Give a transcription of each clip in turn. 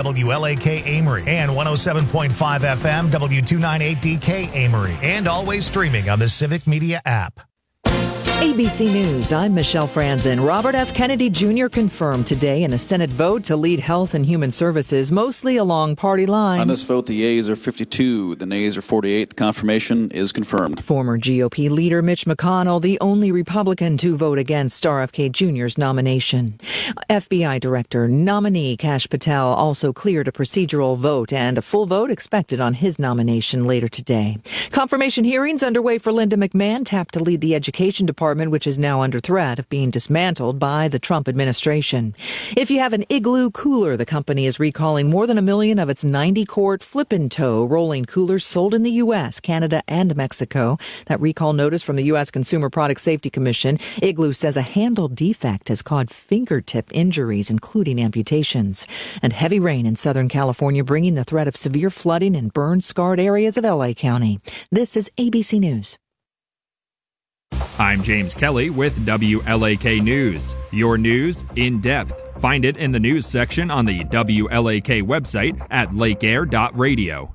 WLAK Amory, and 107.5 FM W298DK Amory, and always streaming on the Civic Media app. ABC News, I'm Michelle Franzen. Robert F. Kennedy Jr. confirmed today in a Senate vote to lead Health and Human Services, mostly along party lines. On this vote, the yeas are 52, the nays are 48. The confirmation is confirmed. Former GOP leader Mitch McConnell, the only Republican to vote against RFK Jr.'s nomination. FBI Director nominee Kash Patel also cleared a procedural vote, and a full vote expected on his nomination later today. Confirmation hearings underway for Linda McMahon, tapped to lead the Education Department, which is now under threat of being dismantled by the Trump administration. If you have an Igloo cooler, the company is recalling more than 1 million of its 90-quart flip-and-tow rolling coolers sold in the U.S., Canada, and Mexico. That recall notice from the U.S. Consumer Product Safety Commission. Igloo says a handle defect has caused fingertip injuries, including amputations. And heavy rain in Southern California, bringing the threat of severe flooding in burn-scarred areas of L.A. County. This is ABC News. I'm James Kelly with WLAK News. Your news in depth. Find it in the news section on the WLAK website at lakeair.radio.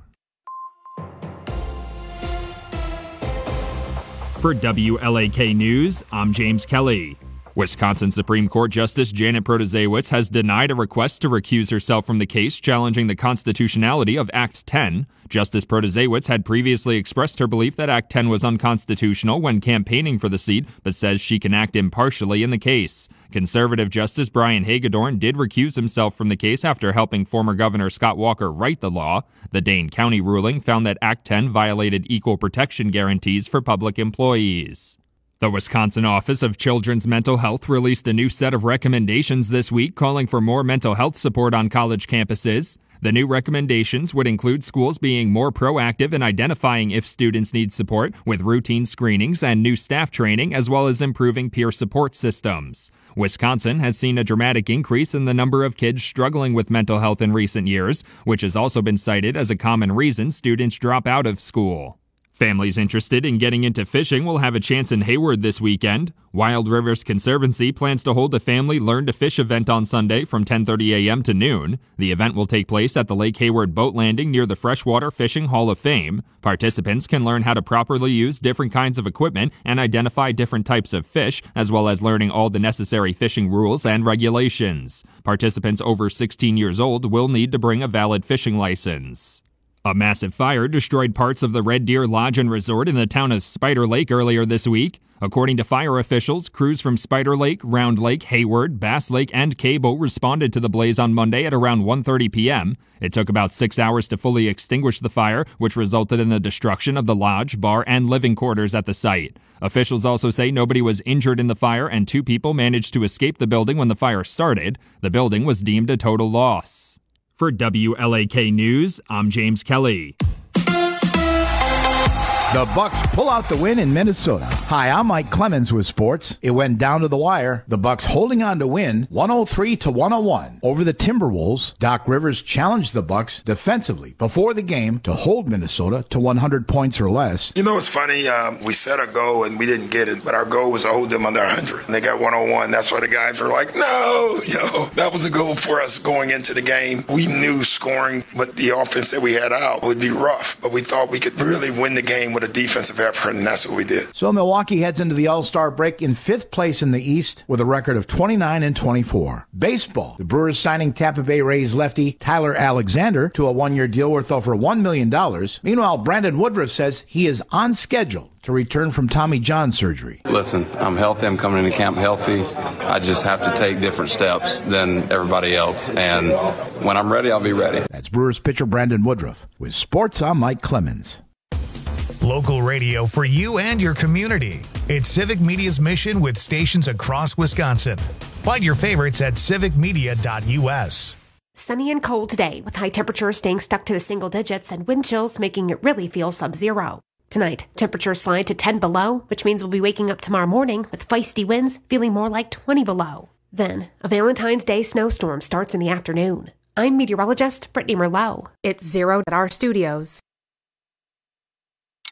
For WLAK News, I'm James Kelly. Wisconsin Supreme Court Justice Janet Protasiewicz has denied a request to recuse herself from the case challenging the constitutionality of Act 10. Justice Protasiewicz had previously expressed her belief that Act 10 was unconstitutional when campaigning for the seat, but says she can act impartially in the case. Conservative Justice Brian Hagedorn did recuse himself from the case after helping former Governor Scott Walker write the law. The Dane County ruling found that Act 10 violated equal protection guarantees for public employees. The Wisconsin Office of Children's Mental Health released a new set of recommendations this week calling for more mental health support on college campuses. The new recommendations would include schools being more proactive in identifying if students need support with routine screenings and new staff training, as well as improving peer support systems. Wisconsin has seen a dramatic increase in the number of kids struggling with mental health in recent years, which has also been cited as a common reason students drop out of school. Families interested in getting into fishing will have a chance in Hayward this weekend. Wild Rivers Conservancy plans to hold a family Learn to Fish event on Sunday from 10:30 a.m. to noon. The event will take place at the Lake Hayward boat landing near the Freshwater Fishing Hall of Fame. Participants can learn how to properly use different kinds of equipment and identify different types of fish, as well as learning all the necessary fishing rules and regulations. Participants over 16 years old will need to bring a valid fishing license. A massive fire destroyed parts of the Red Deer Lodge and Resort in the town of Spider Lake earlier this week. According to fire officials, crews from Spider Lake, Round Lake, Hayward, Bass Lake, and Cabo responded to the blaze on Monday at around 1:30 p.m. It took about 6 hours to fully extinguish the fire, which resulted in the destruction of the lodge, bar, and living quarters at the site. Officials also say nobody was injured in the fire and 2 people managed to escape the building when the fire started. The building was deemed a total loss. For WLAK News, I'm James Kelly. The Bucks pull out the win in Minnesota. Hi, I'm Mike Clemens with sports. It went down to the wire. The Bucks holding on to win 103-101 over the Timberwolves. Doc Rivers challenged the Bucks defensively before the game to hold Minnesota to 100 points or less. You know, it's funny. We set a goal and we didn't get it, but our goal was to hold them under 100. And they got 101. That's why the guys were like, no, that was a goal for us going into the game. We knew scoring, but the offense that we had out would be rough. But we thought we could really win the game with a defensive effort, and that's what we did. So Milwaukee heads into the All-Star break in 5th place in the East with a record of 29-24. Baseball. The Brewers signing Tampa Bay Rays lefty Tyler Alexander to a 1-year deal worth over $1 million. Meanwhile, Brandon Woodruff says he is on schedule to return from Tommy John surgery. Listen, I'm healthy. I'm coming into camp healthy. I just have to take different steps than everybody else. And when I'm ready, I'll be ready. That's Brewers pitcher Brandon Woodruff. With sports, I'm Mike Clemens. Local radio for you and your community. It's Civic Media's mission with stations across Wisconsin. Find your favorites at civicmedia.us. Sunny and cold today, with high temperatures staying stuck to the single digits and wind chills making it really feel sub-zero. Tonight, temperatures slide to 10 below, which means we'll be waking up tomorrow morning with feisty winds feeling more like 20 below. Then, a Valentine's Day snowstorm starts in the afternoon. I'm meteorologist Brittany Merlot. It's 0 at our studios.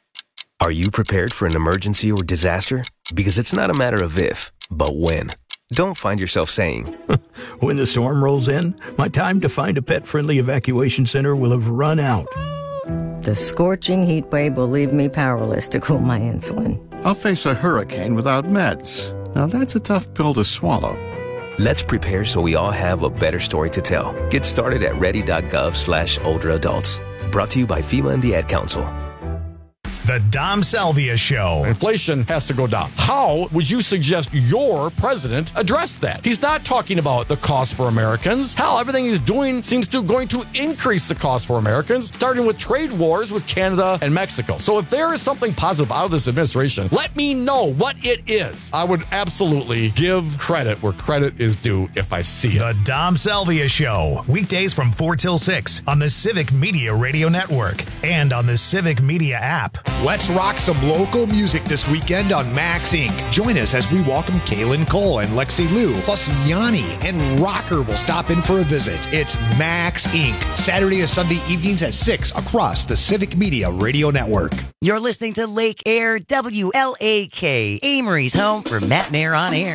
Are you prepared for an emergency or disaster? Because it's not a matter of if, but when. don't find yourself saying, when the storm rolls in, my time to find a pet-friendly evacuation center will have run out. The scorching heat wave will leave me powerless to cool my insulin. I'll face a hurricane without meds. Now that's a tough pill to swallow. Let's prepare so we all have a better story to tell. Get started at ready.gov/older adults. Brought to you by FEMA and the Ad Council. The Dom Salvia Show. Inflation has to go down. How would you suggest your president address that? He's not talking about the cost for Americans. Hell, everything he's doing seems to going to increase the cost for Americans, starting with trade wars with Canada and Mexico. So if there is something positive out of this administration, let me know what it is. I would absolutely give credit where credit is due if I see it. The Dom Salvia Show. Weekdays from 4 till 6 on the Civic Media Radio Network and on the Civic Media app. Let's rock some local music this weekend on Max Inc. Join us as we welcome Kaylin Cole and Lexi Liu, plus Yanni and Rocker will stop in for a visit. It's Max Inc. Saturday and Sunday evenings at 6 across the Civic Media Radio Network. You're listening to Lake Air WLAK, Amory's home for Matt Nair on Air.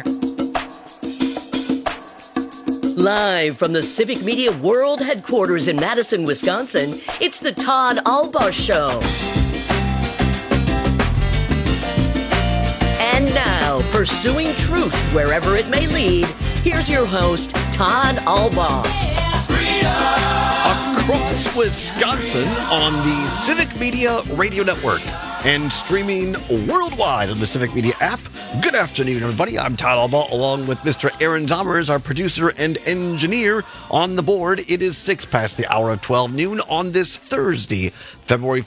Live from the Civic Media World Headquarters in Madison, Wisconsin, it's the Todd Albaugh Show. And now, pursuing truth wherever it may lead, here's your host, Todd Albaugh. Across Wisconsin on the Civic Media Radio Network and streaming worldwide on the Civic Media app. Good afternoon, everybody. I'm Todd Albaugh, along with Mr. Aaron Zommers, our producer and engineer on the board. It is 6 past the hour of 12 noon on this Thursday, February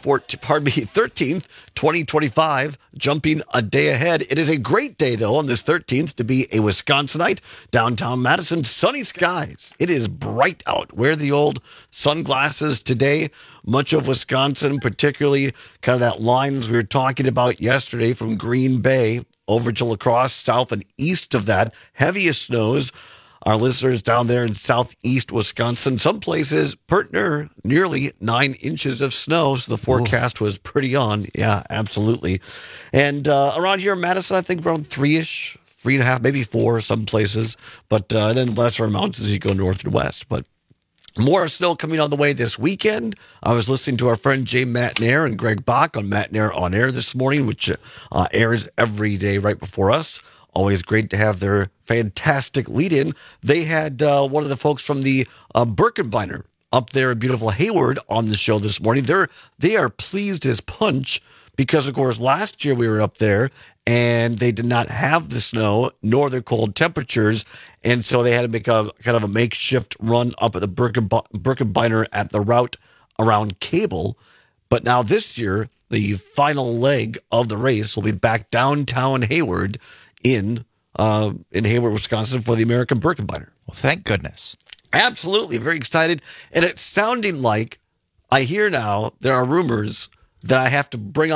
13th, 2025, jumping a day ahead. It is a great day, though, on this 13th to be a Wisconsinite. Downtown Madison, sunny skies. It is bright out. Wear the old sunglasses today. Much of Wisconsin, particularly kind of that lines we were talking about yesterday from Green Bay over to La Crosse, south and east of that, heaviest snows. Our listeners down there in southeast Wisconsin, some places, Pertner, nearly 9 inches of snow. So the forecast was pretty on. Yeah, absolutely. And around here in Madison, I think around 3-ish, 3.5, maybe 4 some places. But then lesser amounts as you go north and west. But more snow coming on the way this weekend. I was listening to our friend Jay Matt Nair and Greg Bach on Matt Nair on Air this morning, which airs every day right before us. Always great to have their fantastic lead-in. They had one of the folks from the Birkenbeiner up there in beautiful Hayward on the show this morning. They are pleased as punch because, of course, last year we were up there and they did not have the snow nor the cold temperatures, and so they had to make a kind of a makeshift run up at the Birkenbeiner at the route around Cable. But now this year, the final leg of the race will be back downtown Hayward in Hayward, Wisconsin for the American Birkenbeiner. Well, thank goodness. Absolutely. Very excited. And it's sounding like, I hear now, there are rumors that I have to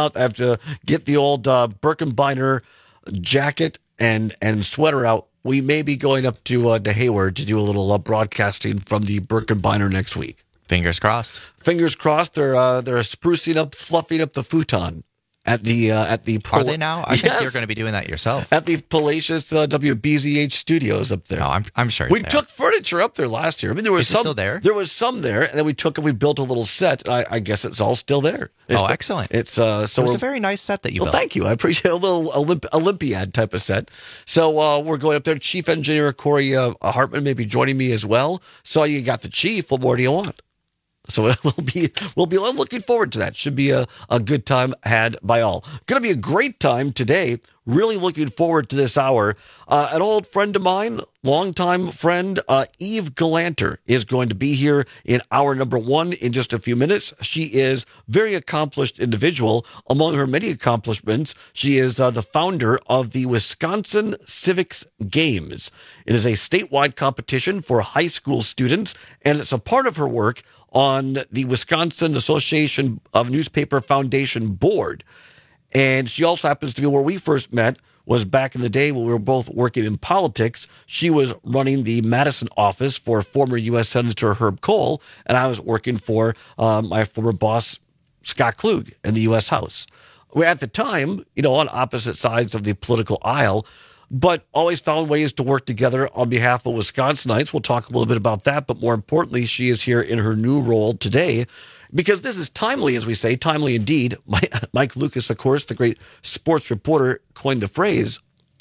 get the old Birkenbeiner jacket and sweater out. We may be going up to Hayward to do a little broadcasting from the Birkenbeiner next week. Fingers crossed. Fingers crossed. They're sprucing up, fluffing up the futon at the Are they now? I think you're going to be doing that yourself at the Palatius WBZH studios up there. No, I'm sure we took furniture up there last year. I mean, there was still there. There was some there, and then we took and we built a little set. I guess it's all still there. Excellent! It's so it was a very nice set that you built. Thank you. I appreciate a little Olympiad type of set. So we're going up there. Chief Engineer Corey Hartman may be joining me as well. So you got the chief. What more do you want? So we'll be looking forward to that. Should be a good time had by all. Going to be a great time today. Really looking forward to this hour. An old friend of mine, longtime friend, Eve Galanter, is going to be here in hour number 1 in just a few minutes. She is a very accomplished individual. Among her many accomplishments, she is the founder of the Wisconsin Civics Games. It is a statewide competition for high school students, and it's a part of her work on the Wisconsin Association of Newspaper Foundation board. And she also happens to be where we first met, was back in the day when we were both working in politics. She was running the Madison office for former U.S. Senator Herb Kohl, and I was working for my former boss, Scott Klug, in the U.S. House. At the time, on opposite sides of the political aisle, but always found ways to work together on behalf of Wisconsinites. We'll talk a little bit about that, but more importantly, she is here in her new role today because this is timely, as we say, timely indeed. Mike Lucas, of course, the great sports reporter, coined the phrase.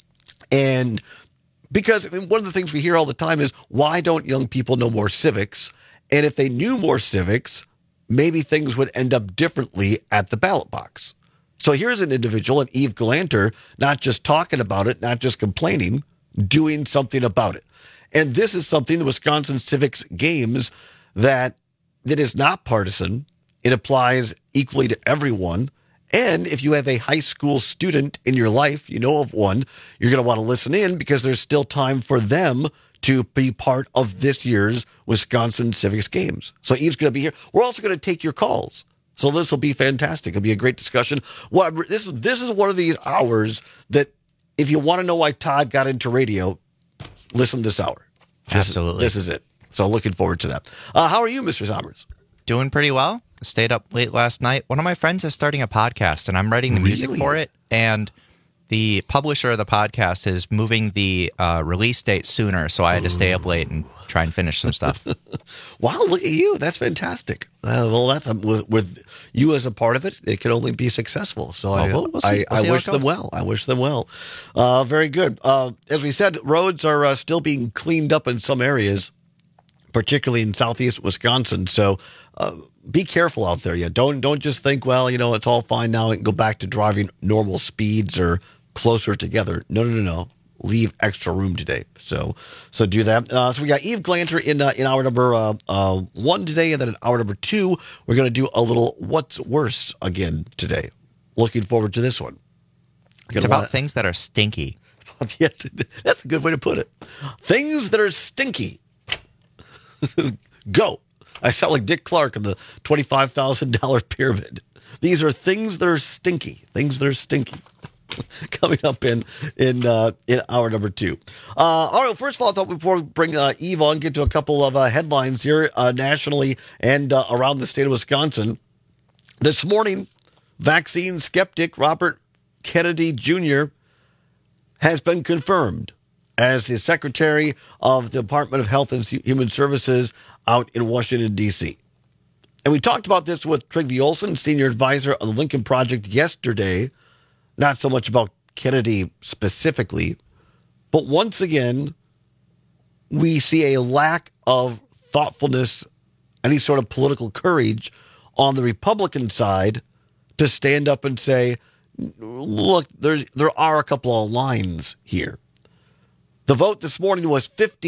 And because one of the things we hear all the time is, why don't young people know more civics? And if they knew more civics, maybe things would end up differently at the ballot box. So here's an individual, an Eve Galanter, not just talking about it, not just complaining, doing something about it. And this is something, the Wisconsin Civics Games, that is not partisan. It applies equally to everyone. And if you have a high school student in your life, you know of one, you're going to want to listen in because there's still time for them to be part of this year's Wisconsin Civics Games. So Eve's going to be here. We're also going to take your calls. So this will be fantastic. It'll be a great discussion. Well, this is one of these hours that if you want to know why Todd got into radio, listen this hour. Absolutely. This is it. So looking forward to that. How are you, Mr. Sommers? Doing pretty well. Stayed up late last night. One of my friends is starting a podcast, and I'm writing the music for it. And the publisher of the podcast is moving the release date sooner, so I had to stay up late and try and finish some stuff. Wow, look at you. That's fantastic. Well, that's with you as a part of it, it can only be successful. So we'll see. I wish them well. I wish them well. Very good. As we said, roads are still being cleaned up in some areas, particularly in southeast Wisconsin. So be careful out there. Yeah, don't just think, well, it's all fine now and go back to driving normal speeds or closer together. No. Leave extra room today. So do that. So we got Eve Galanter in hour number 1 today, and then in hour number 2, we're going to do a little What's Worse again today. Looking forward to this one. It's about things that are stinky. Yes, that's a good way to put it. Things that are stinky. Go. I sound like Dick Clark in the $25,000 pyramid. These are things that are stinky. Things that are stinky. Coming up in hour number 2. All right, first of all, I thought before we bring Eve on, get to a couple of headlines here nationally and around the state of Wisconsin. This morning, vaccine skeptic Robert Kennedy Jr. has been confirmed as the Secretary of the Department of Health and Human Services out in Washington, D.C. And we talked about this with Trygve Olsen, Senior Advisor of the Lincoln Project, yesterday. Not so much about Kennedy specifically, but once again, we see a lack of thoughtfulness, any sort of political courage on the Republican side to stand up and say, look, there are a couple of lines here. The vote this morning was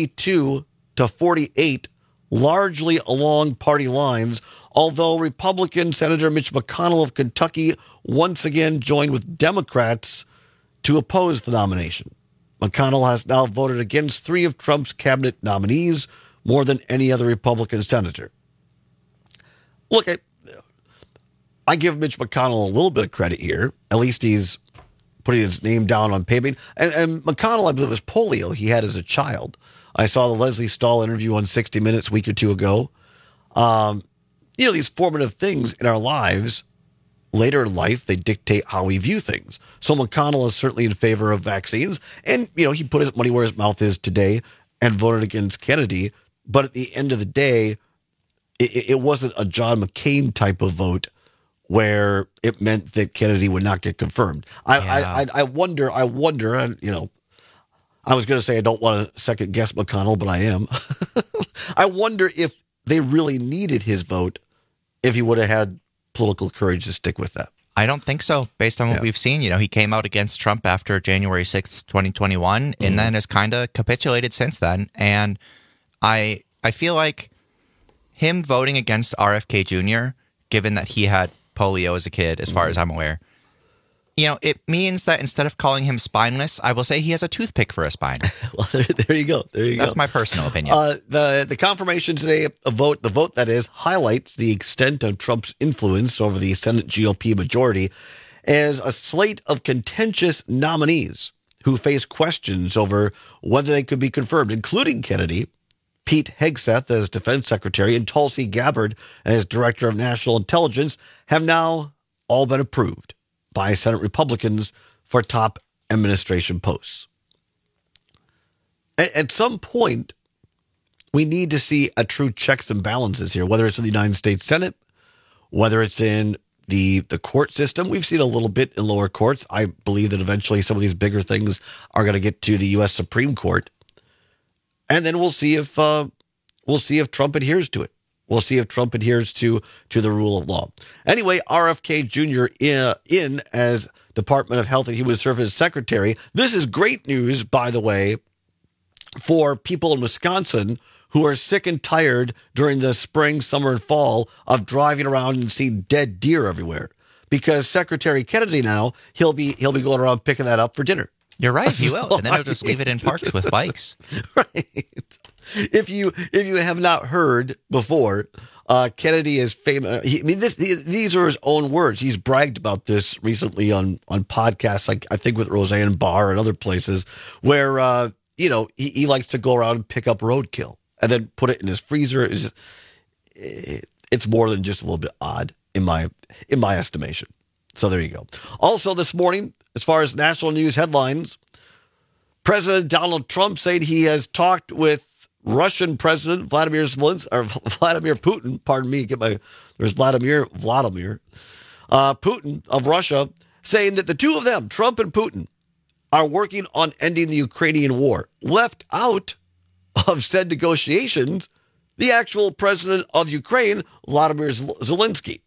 52-48, largely along party lines, although Republican Senator Mitch McConnell of Kentucky once again joined with Democrats to oppose the nomination. McConnell has now voted against 3 of Trump's cabinet nominees, more than any other Republican senator. Look, I give Mitch McConnell a little bit of credit here. At least he's putting his name down on paving. And McConnell, I believe, was polio he had as a child. I saw the Leslie Stahl interview on 60 Minutes a week or two ago. These formative things in our lives, later in life, they dictate how we view things. So McConnell is certainly in favor of vaccines. And, he put his money where his mouth is today and voted against Kennedy. But at the end of the day, it wasn't a John McCain type of vote where it meant that Kennedy would not get confirmed. I wonder, I was going to say I don't want to second guess McConnell, but I am. I wonder if they really needed his vote if he would have had political courage to stick with that. I don't think so, based on what we've seen. He came out against Trump after January 6th, 2021, and then has kind of capitulated since then. And I feel like him voting against RFK Jr., given that he had polio as a kid, as far as I'm aware, it means that instead of calling him spineless, I will say he has a toothpick for a spine. Well, there you go. That's my personal opinion. The confirmation today, the vote that is, highlights the extent of Trump's influence over the Senate GOP majority as a slate of contentious nominees who face questions over whether they could be confirmed, including Kennedy, Pete Hegseth as Defense Secretary, and Tulsi Gabbard as Director of National Intelligence, have now all been approved by Senate Republicans for top administration posts. At some point, we need to see a true checks and balances here, whether it's in the United States Senate, whether it's in the court system. We've seen a little bit in lower courts. I believe that eventually some of these bigger things are going to get to the U.S. Supreme Court. And then we'll see if Trump adheres to it. We'll see if Trump adheres to the rule of law. Anyway, RFK Jr. in as Department of Health and Human Services Secretary. This is great news, by the way, for people in Wisconsin who are sick and tired during the spring, summer, and fall of driving around and seeing dead deer everywhere. Because Secretary Kennedy now, he'll be going around picking that up for dinner. You're right, he will. And then he'll just leave it in parks with bikes. Right. If you have not heard before, Kennedy is famous. These are his own words. He's bragged about this recently on podcasts, like I think with Roseanne Barr and other places, where he likes to go around and pick up roadkill and then put it in his freezer. It's more than just a little bit odd in my estimation. So there you go. Also this morning, as far as national news headlines, President Donald Trump said he has talked with Russian President Vladimir Putin. Pardon me, there's Vladimir Putin of Russia, saying that the two of them, Trump and Putin, are working on ending the Ukrainian war. Left out of said negotiations, the actual president of Ukraine, Volodymyr Zelensky.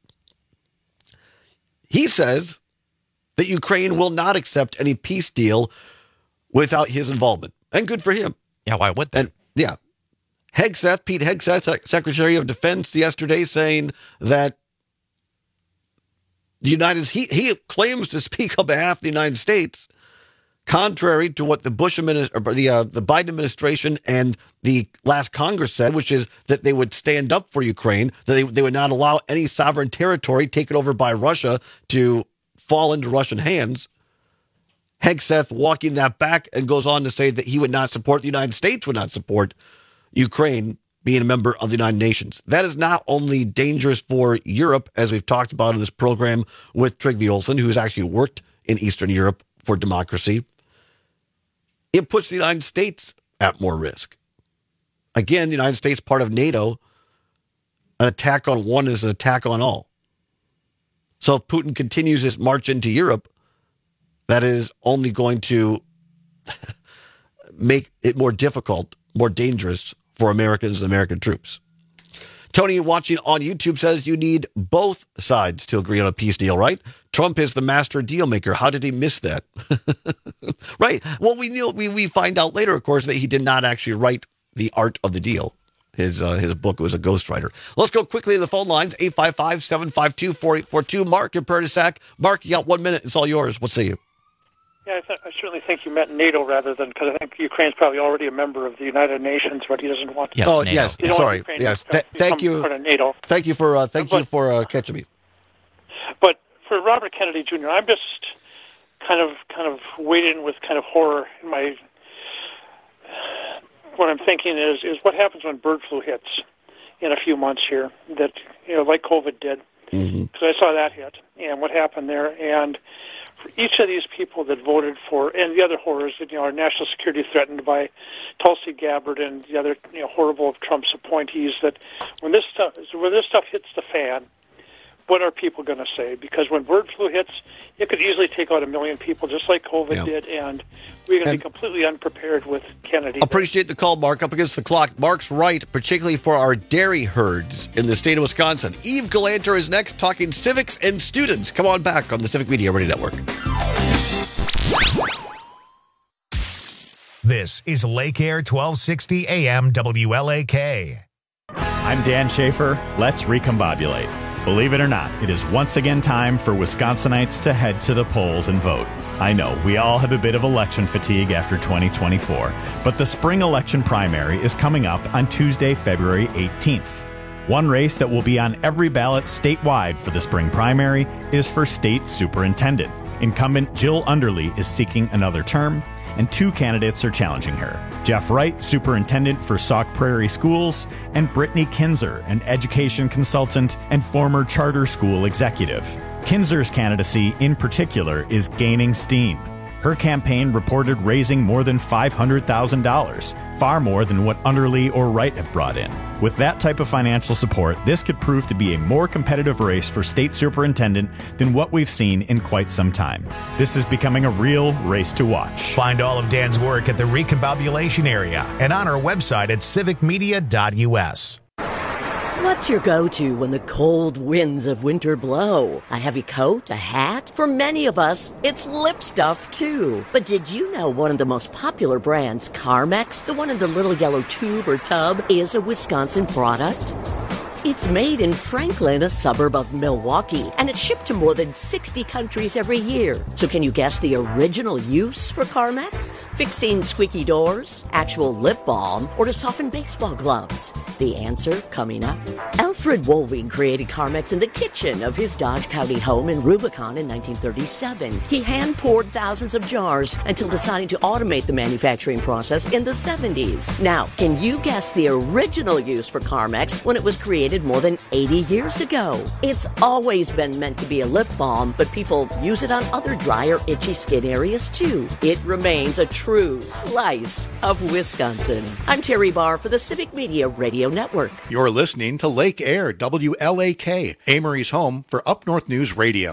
He says that Ukraine will not accept any peace deal without his involvement. And good for him. Yeah, why would they? And yeah. Pete Hegseth, Secretary of Defense, yesterday saying that he claims to speak on behalf of the United States, contrary to what the the Biden administration and the last Congress said, which is that they would stand up for Ukraine, that they would not allow any sovereign territory taken over by Russia to fall into Russian hands. Hegseth walking that back and goes on to say that he would not support, the United States would not support Ukraine being a member of the United Nations. That is not only dangerous for Europe, as we've talked about in this program with Trygve Olsen, who's actually worked in Eastern Europe for democracy. It puts the United States at more risk. Again, the United States, part of NATO, an attack on one is an attack on all. So if Putin continues his march into Europe, that is only going to make it more difficult, more dangerous for Americans and American troops. Tony, watching on YouTube, says you need both sides to agree on a peace deal, right? Trump is the master deal maker. How did he miss that? Right. Well, we find out later, of course, that he did not actually write The Art of the Deal. His book was a ghostwriter. Let's go quickly to the phone lines, 855-752-4842. Mark in Perdisac. Mark, you got 1 minute. It's all yours. What say you? Yeah, I certainly think you meant NATO rather than, because I think Ukraine's probably already a member of the United Nations, but he doesn't want to. Yes, NATO. Yes. Sorry. Yes. Thank you. Part of NATO. Thank you for catching me. But for Robert Kennedy Jr., I'm just kind of waiting with kind of horror in my. What I'm thinking is what happens when bird flu hits in a few months here, that like COVID did, because I saw that hit and what happened there. And for each of these people that voted for, and the other horrors, our national security threatened by Tulsi Gabbard and the other horrible of Trump's appointees, that when this stuff hits the fan, what are people going to say? Because when bird flu hits, it could easily take out 1 million people, just like COVID did, and we're going to be completely unprepared with Kennedy. Appreciate the call, Mark. Up against the clock. Mark's right, particularly for our dairy herds in the state of Wisconsin. Eve Galanter is next, talking civics and students. Come on back on the Civic Media Radio Network. This is Lake Air 1260 AM WLAK. I'm Dan Schaefer. Let's recombobulate. Believe it or not, it is once again time for Wisconsinites to head to the polls and vote. I know, we all have a bit of election fatigue after 2024, but the spring election primary is coming up on Tuesday, February 18th. One race that will be on every ballot statewide for the spring primary is for state superintendent. Incumbent Jill Underly is seeking another term, and 2 candidates are challenging her. Jeff Wright, superintendent for Sauk Prairie Schools, and Brittany Kinzer, an education consultant and former charter school executive. Kinzer's candidacy, in particular, is gaining steam. Her campaign reported raising more than $500,000, far more than what Underly or Wright have brought in. With that type of financial support, this could prove to be a more competitive race for state superintendent than what we've seen in quite some time. This is becoming a real race to watch. Find all of Dan's work at the Recombobulation area and on our website at civicmedia.us. What's your go-to when the cold winds of winter blow? A heavy coat? A hat? For many of us, it's lip stuff, too. But did you know one of the most popular brands, Carmex, the one in the little yellow tube or tub, is a Wisconsin product? It's made in Franklin, a suburb of Milwaukee, and it's shipped to more than 60 countries every year. So can you guess the original use for Carmex? Fixing squeaky doors, actual lip balm, or to soften baseball gloves? The answer coming up. Alfred Woolwing created Carmex in the kitchen of his Dodge County home in Rubicon in 1937. He hand-poured thousands of jars until deciding to automate the manufacturing process in the 70s. Now, can you guess the original use for Carmex when it was created more than 80 years ago? It's always been meant to be a lip balm, but people use it on other dry or itchy skin areas too. It remains a true slice of Wisconsin. I'm Terry Barr for the Civic Media Radio Network. You're listening to Lake Air, WLAK, Amory's home for Up North News Radio.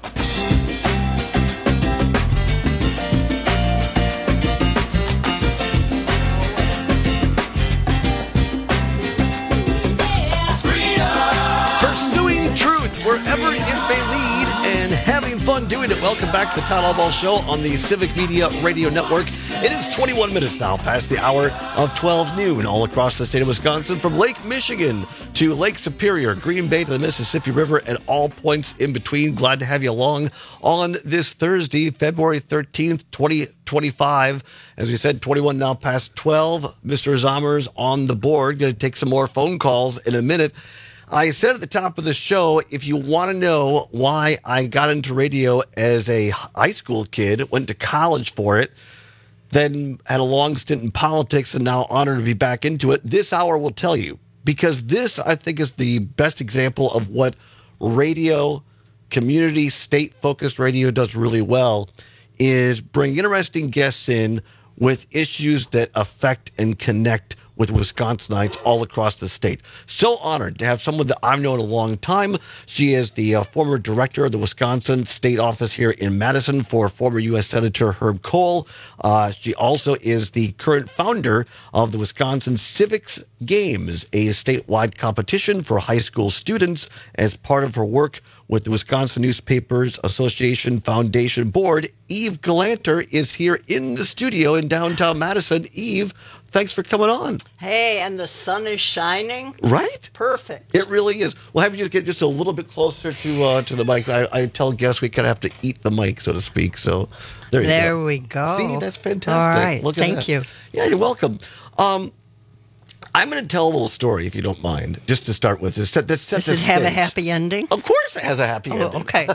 Wherever it may lead, and having fun doing it. Welcome back to the Todd Albaugh Show on the Civic Media Radio Network. It is 21 minutes now past the hour of 12 noon all across the state of Wisconsin, from Lake Michigan to Lake Superior, Green Bay to the Mississippi River, and all points in between. Glad to have you along on this Thursday, February 13th, 2025. As we said, 21 now past 12. Mr. Zommers on the board. Going to take some more phone calls in a minute. I said at the top of the show, if you want to know why I got into radio as a high school kid, went to college for it, then had a long stint in politics, and now honored to be back into it, this hour will tell you. Because this, I think, is the best example of what radio, community, state-focused radio does really well, is bring interesting guests in with issues that affect and connect with Wisconsinites all across the state. So honored to have someone that I've known a long time. She is the former director of the Wisconsin State Office here in Madison for former U.S. Senator Herb Kohl. She also is the current founder of the Wisconsin Civics Games, a statewide competition for high school students, as part of her work with the Wisconsin Newspapers Association Foundation Board. Eve Galanter is here in the studio in downtown Madison. Eve, thanks for coming on. Hey, and the sun is shining. Right? Perfect. It really is. We'll have you get just a little bit closer to the mic. I tell guests we kind of have to eat the mic, so to speak. So there we go. See, that's fantastic. All right. Look at Thank that. you. Yeah, you're welcome. I'm going to tell a little story, if you don't mind, just to start with. Does it have a happy ending? Of course it has a happy ending. Okay.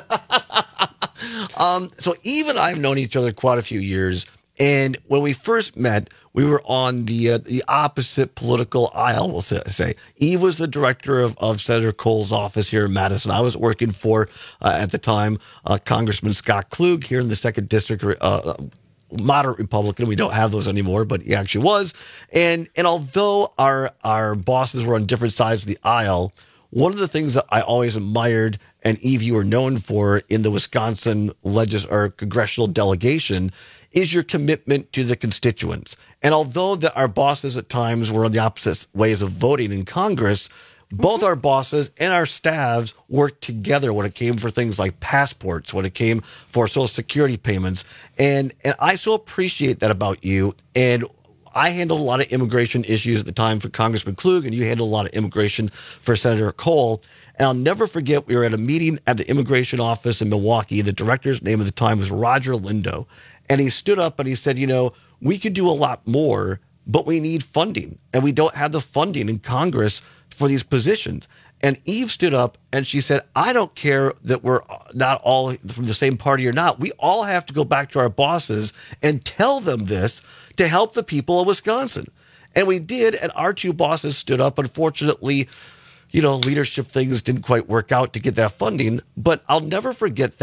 So Eve and I have known each other quite a few years. And when we first met, we were on the opposite political aisle, we'll say. Eve was the director of Senator Kohl's office here in Madison. I was working for, at the time, Congressman Scott Klug here in the 2nd District, moderate Republican. We don't have those anymore, but he actually was. And although our bosses were on different sides of the aisle, one of the things that I always admired, and Eve, you were known for in the Wisconsin congressional delegation, is your commitment to the constituents. And although our bosses at times were on the opposite ways of voting in Congress, both our bosses and our staffs worked together when it came for things like passports, when it came for Social Security payments. And I so appreciate that about you. And I handled a lot of immigration issues at the time for Congressman Klug, and you handled a lot of immigration for Senator Kohl. And I'll never forget, we were at a meeting at the immigration office in Milwaukee. The director's name at the time was Roger Lindo. And he stood up and he said, we could do a lot more, but we need funding. And we don't have the funding in Congress for these positions. And Eve stood up and she said, I don't care that we're not all from the same party or not. We all have to go back to our bosses and tell them this to help the people of Wisconsin. And we did, and our two bosses stood up. Unfortunately, leadership things didn't quite work out to get that funding, but I'll never forget that.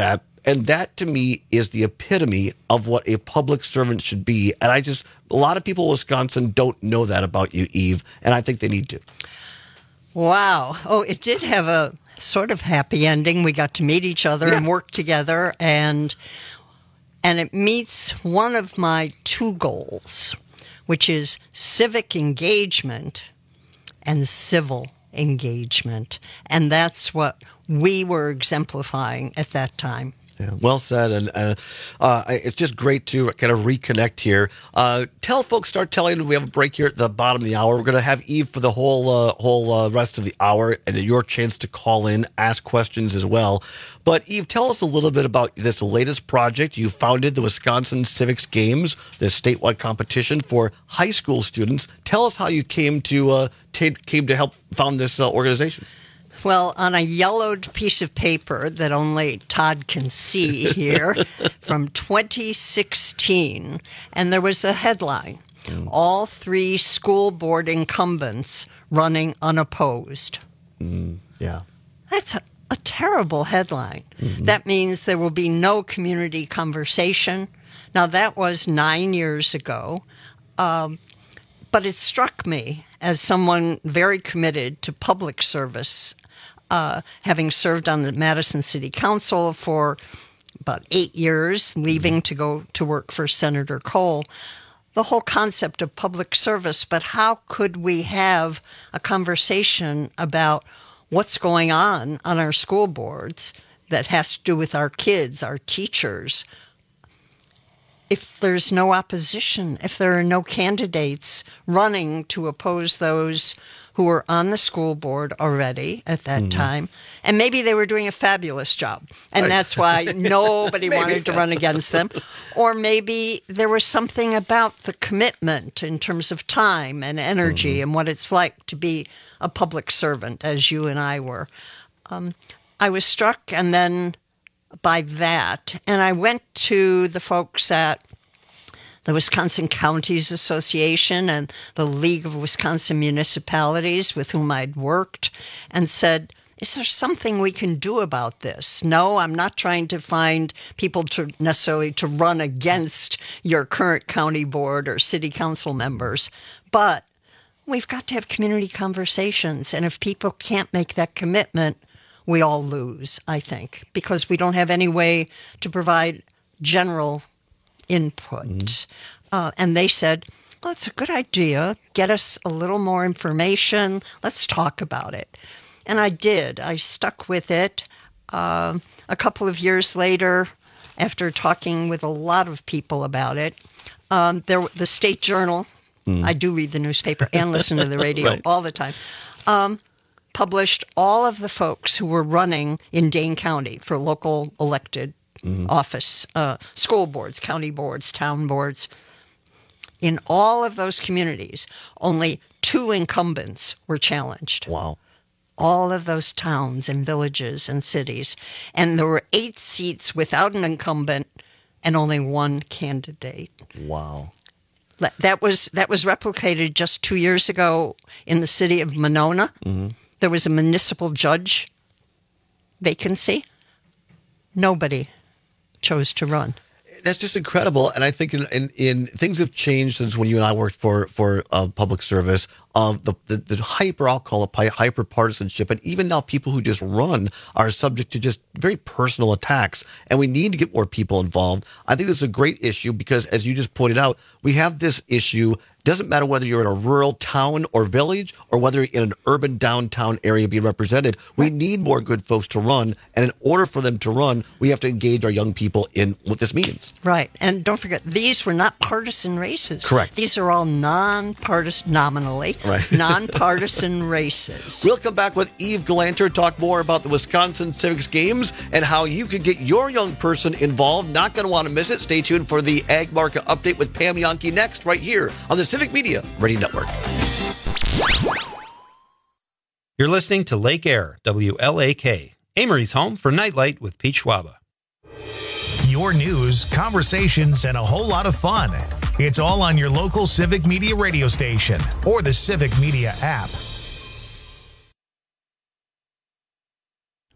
And that, to me, is the epitome of what a public servant should be. And a lot of people in Wisconsin don't know that about you, Eve, and I think they need to. Wow. Oh, it did have a sort of happy ending. We got to meet each other and work together, and it meets one of my two goals, which is civic engagement and civil engagement. And that's what we were exemplifying at that time. Yeah, well said, and it's just great to kind of reconnect here. Tell folks, start telling. We have a break here at the bottom of the hour. We're going to have Eve for the whole rest of the hour, and your chance to call in, ask questions as well. But Eve, tell us a little bit about this latest project. You founded the Wisconsin Civics Games, this statewide competition for high school students. Tell us how you came to help found this organization. Well, on a yellowed piece of paper that only Todd can see here from 2016, and there was a headline, all 3 school board incumbents running unopposed. Yeah. That's a terrible headline. That means there will be no community conversation. Now, that was 9 years ago, but it struck me as someone very committed to public service, having served on the Madison City Council for about 8 years, leaving to go to work for Senator Cole, the whole concept of public service. But how could we have a conversation about what's going on our school boards that has to do with our kids, our teachers, if there's no opposition, if there are no candidates running to oppose those who were on the school board already at that time, and maybe they were doing a fabulous job, and that's why nobody wanted to run against them, or maybe there was something about the commitment in terms of time and energy and what it's like to be a public servant, as you and I were. I was struck and then by that, and I went to the folks at the Wisconsin Counties Association and the League of Wisconsin Municipalities with whom I'd worked and said, is there something we can do about this? No, I'm not trying to find people to necessarily to run against your current county board or city council members, but we've got to have community conversations. And if people can't make that commitment, we all lose, I think, because we don't have any way to provide general input. And they said, well, it's a good idea. Get us a little more information. Let's talk about it. And I did. I stuck with it. A couple of years later, after talking with a lot of people about it, the State Journal, I do read the newspaper and listen to the radio all the time, published all of the folks who were running in Dane County for local elected office, school boards, county boards, town boards. In all of those communities, only 2 incumbents were challenged. Wow. All of those towns and villages and cities. And there were 8 seats without an incumbent and only 1 candidate. Wow. That was replicated just 2 years ago in the city of Monona. There was a municipal judge vacancy. Nobody chose to run. That's just incredible, and I think in things have changed since when you and I worked for public service. The hyper, I'll call it hyper partisanship, and even now people who just run are subject to just very personal attacks, and we need to get more people involved. I think it's a great issue because, as you just pointed out, we have this issue. Doesn't matter whether you're in a rural town or village or whether you're in an urban downtown area being represented. We need more good folks to run. And in order for them to run, we have to engage our young people in what this means. Right. And don't forget, these were not partisan races. Correct. These are all nonpartisan, nominally, nonpartisan races. We'll come back with Eve Galanter, talk more about the Wisconsin Civics Games and how you can get your young person involved. Not going to want to miss it. Stay tuned for the Ag Market Update with Pam Jahnke next, right here on the Civic Media Radio Network. You're listening to Lake Air, WLAK, Amory's home for Nightlight with Pete Schwaba. Your news, conversations, and a whole lot of fun. It's all on your local Civic Media radio station or the Civic Media app.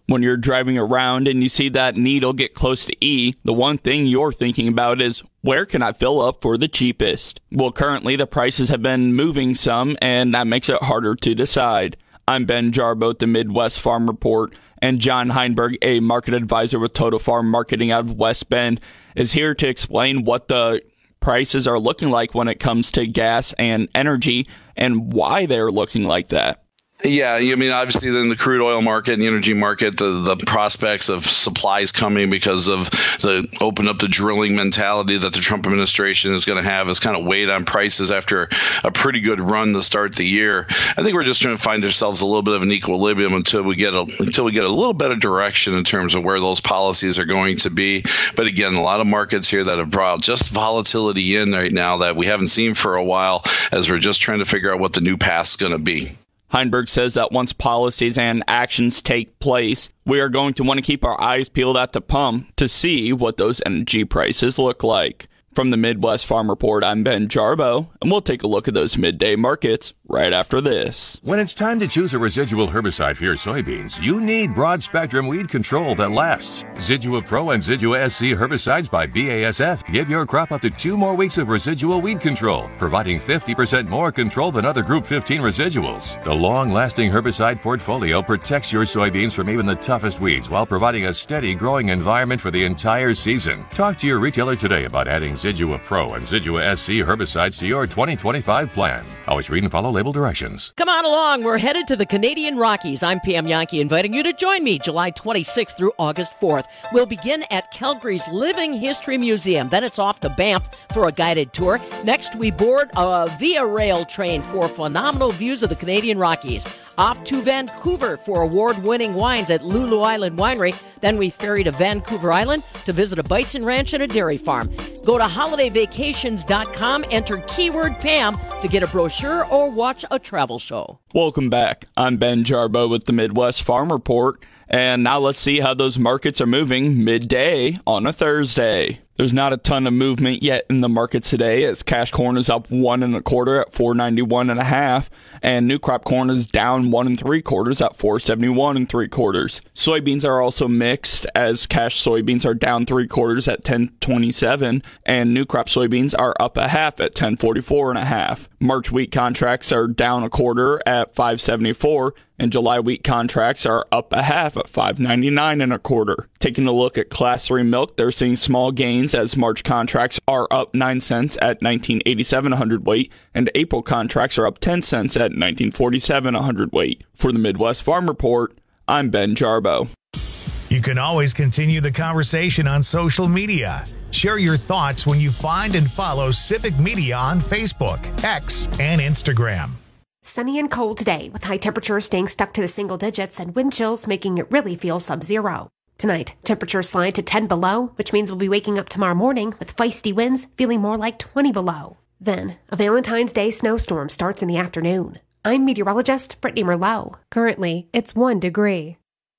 When you're driving around and you see that needle get close to E, the one thing you're thinking about is, where can I fill up for the cheapest? Well, currently the prices have been moving some, and that makes it harder to decide. I'm Ben Jarbo at the Midwest Farm Report, and John Heinberg, a market advisor with Total Farm Marketing out of West Bend, is here to explain what the prices are looking like when it comes to gas and energy and why they're looking like that. Yeah, I mean, obviously, in the crude oil market and the energy market, the prospects of supplies coming because of the open up the drilling mentality that the Trump administration is going to have has kind of weighed on prices after a pretty good run to start the year. I think we're just trying to find ourselves a little bit of an equilibrium until we get a little better direction in terms of where those policies are going to be. But again, a lot of markets here that have brought just volatility in right now that we haven't seen for a while, as we're just trying to figure out what the new path is going to be. Heinberg says that once policies and actions take place, we are going to want to keep our eyes peeled at the pump to see what those energy prices look like. From the Midwest Farm Report, I'm Ben Jarbo, and we'll take a look at those midday markets right after this. When it's time to choose a residual herbicide for your soybeans, you need broad-spectrum weed control that lasts. Zidua Pro and Zidua SC herbicides by BASF give your crop up to 2 more weeks of residual weed control, providing 50% more control than other Group 15 residuals. The long-lasting herbicide portfolio protects your soybeans from even the toughest weeds while providing a steady growing environment for the entire season. Talk to your retailer today about adding Zidua Pro and Zidua SC herbicides to your 2025 plan. Always read and follow label directions. Come on along. We're headed to the Canadian Rockies. I'm Pam Yankee, inviting you to join me July 26th through August 4th. We'll begin at Calgary's Living History Museum. Then it's off to Banff for a guided tour. Next, we board a Via Rail train for phenomenal views of the Canadian Rockies. Off to Vancouver for award-winning wines at Lulu Island Winery. Then we ferry to Vancouver Island to visit a bison ranch and a dairy farm. Go to holidayvacations.com, enter keyword Pam to get a brochure or watch a travel show. Welcome back. I'm Ben Jarbo with the Midwest Farm Report, and now let's see how those markets are moving midday on a Thursday. There's not a ton of movement yet in the markets today, as cash corn is up 1 1/4 at $4.91.5, and new crop corn is down 1 3/4 at $4.71 3/4. Soybeans are also mixed, as cash soybeans are down 3/4 at $10.27, and new crop soybeans are up 1/2 at $10.44.5. March wheat contracts are down 1/4 at $5.74. And July wheat contracts are up 1/2 at $5.99 1/4. Taking a look at Class 3 milk, they're seeing small gains as March contracts are up 9 cents at $19.87 a hundredweight, and April contracts are up 10 cents at $19.47 a hundredweight. For the Midwest Farm Report, I'm Ben Jarbo. You can always continue the conversation on social media. Share your thoughts when you find and follow Civic Media on Facebook, X, and Instagram. Sunny and cold today, with high temperatures staying stuck to the single digits and wind chills making it really feel sub-zero. Tonight, temperatures slide to 10 below, which means we'll be waking up tomorrow morning with feisty winds feeling more like 20 below. Then, a Valentine's Day snowstorm starts in the afternoon. I'm meteorologist Brittany Merlot. Currently, it's 1 degree.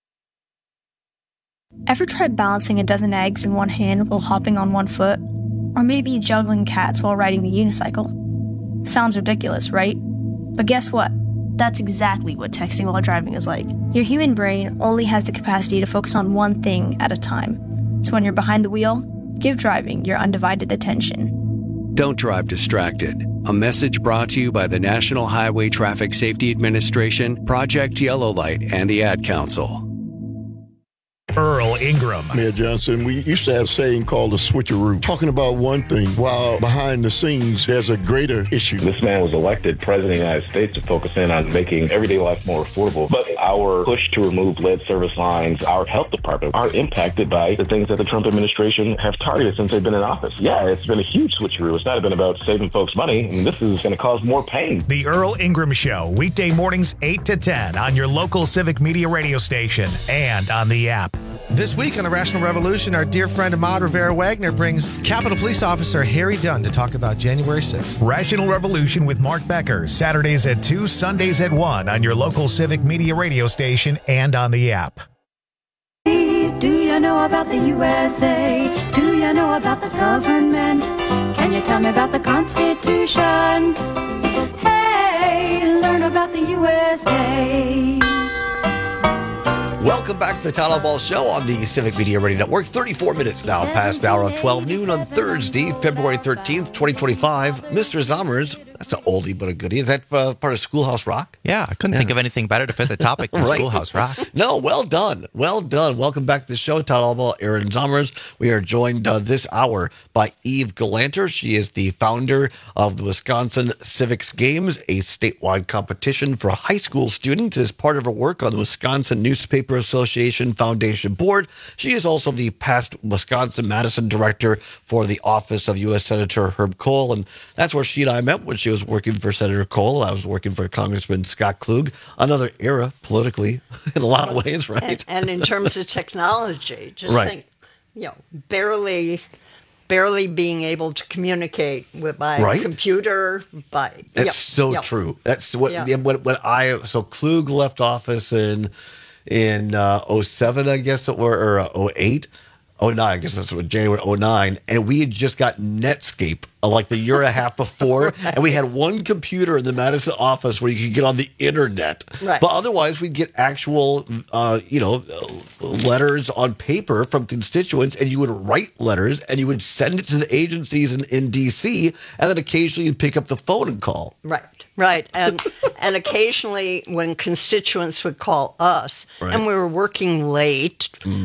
Ever tried balancing a dozen eggs in one hand while hopping on one foot? Or maybe juggling cats while riding the unicycle? Sounds ridiculous, right? But guess what? That's exactly what texting while driving is like. Your human brain only has the capacity to focus on one thing at a time. So when you're behind the wheel, give driving your undivided attention. Don't drive distracted. A message brought to you by the National Highway Traffic Safety Administration, Project Yellow Light, and the Ad Council. Earl Ingram. Mayor Johnson, we used to have a saying called the switcheroo, talking about one thing while behind the scenes there's a greater issue. This man was elected president of the United States to focus in on making everyday life more affordable. But our push to remove lead service lines, our health department, are impacted by the things that the Trump administration have targeted since they've been in office. Yeah, it's been a huge switcheroo. It's not been about saving folks money, and this is going to cause more pain. The Earl Ingram Show, weekday mornings 8 to 10 on your local Civic Media radio station and on the app. This week on the Rational Revolution, our dear friend Ahmad Rivera-Wagner brings Capitol Police Officer Harry Dunn to talk about January 6th. Rational Revolution with Mark Becker, Saturdays at 2, Sundays at 1 on your local Civic Media radio station and on the app. Do you know about the USA? Do you know about the government? Can you tell me about the Constitution? Hey, learn about the USA. Welcome back to the Tyler Ball Show on the Civic Media Radio Network. 34 minutes now past the hour of 12 noon on Thursday, February 13th, 2025. Mr. Zommers, that's an oldie but a goodie. Is that part of Schoolhouse Rock? Yeah, I couldn't think of anything better to fit the topic than Right. Schoolhouse Rock. No, well done. Well done. Welcome back to the show, Tyler Ball, Aaron Zommers. We are joined this hour by Eve Galanter. She is the founder of the Wisconsin Civics Games, a statewide competition for high school students. As part of her work on the Wisconsin Newspaper Association Foundation Board, she is also the past Wisconsin-Madison director for the office of U.S. Senator Herb Kohl, and that's where she and I met when she was working for Senator Kohl. I was working for Congressman Scott Klug. Another era politically in a lot of ways, right? And in terms of technology, just Right. think, barely being able to communicate by Right. computer, by That's so true. That's what so Klug left office in 07, I guess, or 08. 09, I guess that's what, January 09, and we had just got Netscape like the year and a half before, Right. and we had one computer in the Madison office where you could get on the internet. Right. But otherwise, we'd get actual, letters on paper from constituents, and you would write letters, and you would send it to the agencies in D.C., and then occasionally you'd pick up the phone and call. Right. And occasionally when constituents would call us, Right. and we were working late,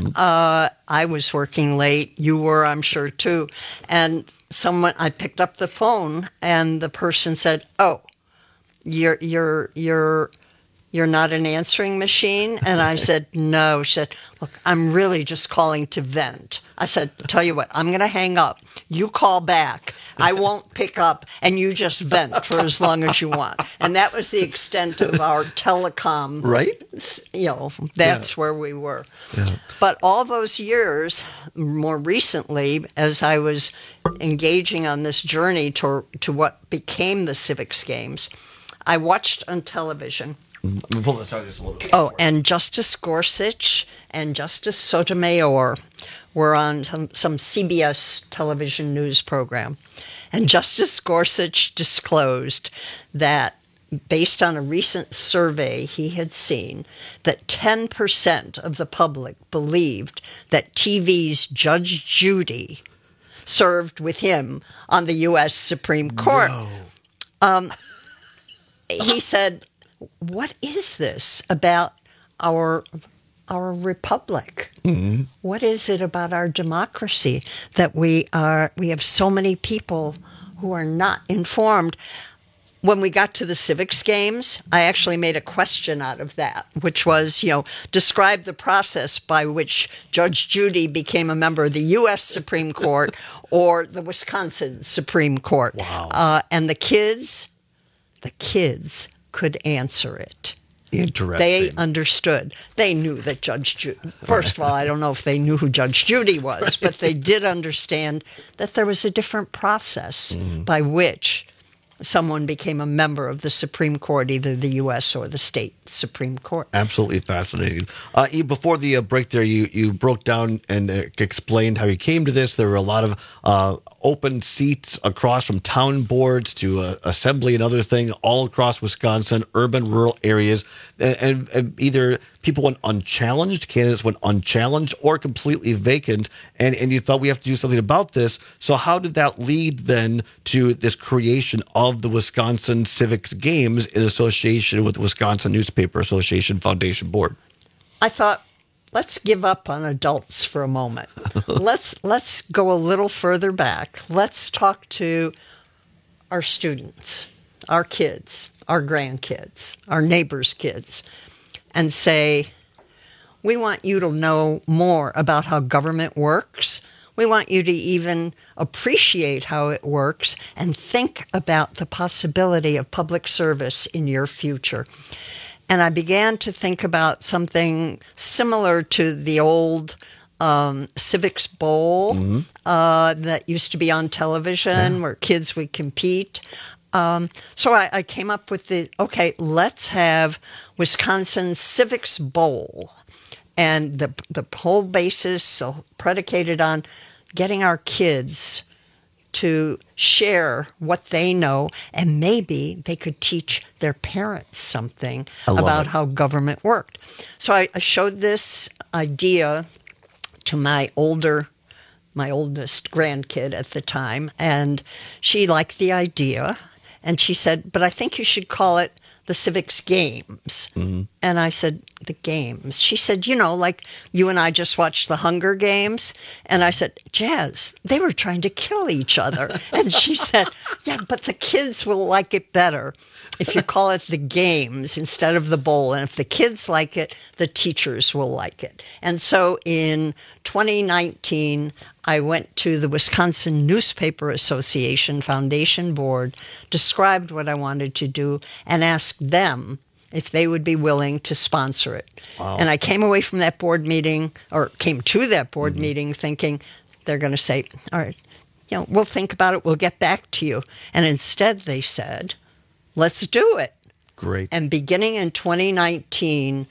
I was working late, you were, I'm sure, too, and I picked up the phone, and the person said, "Oh, you're not an answering machine?" And I said, "No." She said, "Look, I'm really just calling to vent." I said, "Tell you what, I'm going to hang up. You call back. I won't pick up, and you just vent for as long as you want." And that was the extent of our telecom. Right? That's where we were. Yeah. But all those years, more recently, as I was engaging on this journey to what became the Civics Games, I watched on television. Let me pull this out just a little bit. Oh, and Justice Gorsuch and Justice Sotomayor were on some CBS television news program. And Justice Gorsuch disclosed that, based on a recent survey he had seen, that 10% of the public believed that TV's Judge Judy served with him on the U.S. Supreme Court. No. He said, "What is this about our republic? Mm-hmm. What is it about our democracy that we have so many people who are not informed?" When we got to the Civics Games, I actually made a question out of that, which was, describe the process by which Judge Judy became a member of the U.S. Supreme Court or the Wisconsin Supreme Court. Wow. And the kids could answer it. Interesting. They understood. They knew that Judge Judy, first of all, I don't know if they knew who Judge Judy was, but they did understand that there was a different process by which someone became a member of the Supreme Court, either the U.S. or the state Supreme Court. Absolutely fascinating. Before the break there, you broke down and explained how you came to this. There were a lot of open seats across from town boards to assembly and other things all across Wisconsin, urban, rural areas. And either people went unchallenged, candidates went unchallenged, or completely vacant. And you thought we have to do something about this. So how did that lead then to this creation of the Wisconsin Civics Games in association with the Wisconsin Newspaper Association Foundation Board? I thought, let's give up on adults for a moment. Let's go a little further back. Let's talk to our students, our kids, our grandkids, our neighbors' kids, and say, we want you to know more about how government works. We want you to even appreciate how it works and think about the possibility of public service in your future. And I began to think about something similar to the old Civics Bowl that used to be on television where kids would compete. So I came up with let's have Wisconsin Civics Bowl. And the whole basis predicated on getting our kids to share what they know, and maybe they could teach their parents something about how government worked. So I showed this idea to my oldest grandkid at the time, and she liked the idea, and she said, but I think you should call it the Civics Games. Mm-hmm. And I said, the games? She said, like you and I just watched the Hunger Games. And I said, Jazz, they were trying to kill each other. And she said, yeah, but the kids will like it better if you call it the games instead of the bowl. And if the kids like it, the teachers will like it. And so in 2019, I went to the Wisconsin Newspaper Association Foundation Board, described what I wanted to do, and asked them if they would be willing to sponsor it. Wow. And I came away from that board meeting, or came to that board meeting thinking they're going to say, all right, we'll think about it, we'll get back to you. And instead they said, let's do it. Great. And beginning in 2019,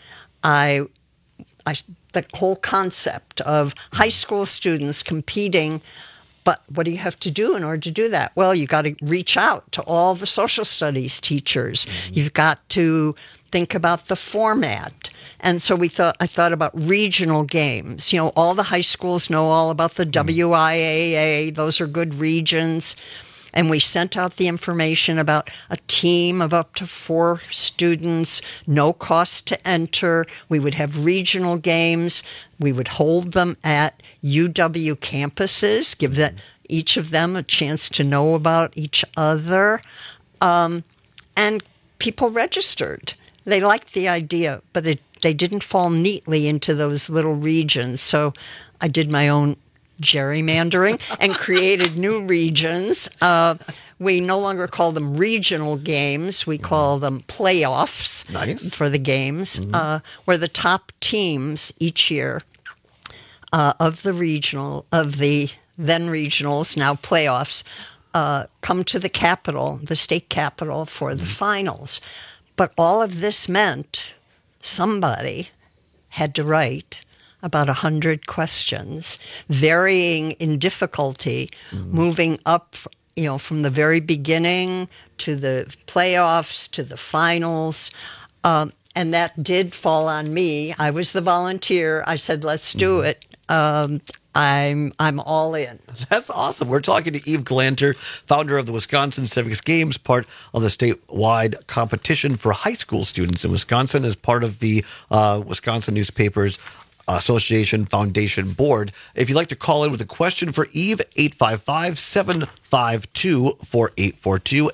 the whole concept of high school students competing, but what do you have to do in order to do that? Well, you got to reach out to all the social studies teachers. Mm-hmm. You've got to think about the format. And so I thought about regional games. All the high schools know all about the WIAA. Those are good regions. And we sent out the information about a team of up to 4 students, no cost to enter. We would have regional games. We would hold them at UW campuses, give each of them a chance to know about each other. And people registered. They liked the idea, but they didn't fall neatly into those little regions. So I did my own gerrymandering and created new regions. We no longer call them regional games. We call them playoffs for the games, where the top teams each year of the then regionals, now playoffs, come to the capital, the state capital, for the finals. But all of this meant somebody had to write about 100 questions, varying in difficulty, moving up, from the very beginning to the playoffs to the finals. And that did fall on me. I was the volunteer. I said, let's do it. I'm all in. That's awesome. We're talking to Eve Galanter, founder of the Wisconsin Civics Games, part of the statewide competition for high school students in Wisconsin, as part of the Wisconsin Newspapers Association Foundation Board. If you'd like to call in with a question for Eve, 855-752-4842,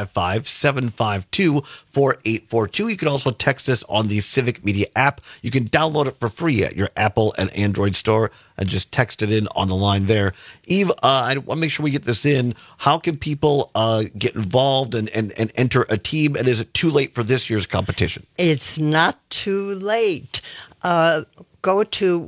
855-752-4842. You can also text us on the Civic Media app. You can download it for free at your Apple and Android store and just text it in on the line there. Eve, I want to make sure we get this in. How can people get involved and enter a team? And is it too late for this year's competition? It's not too late. Go to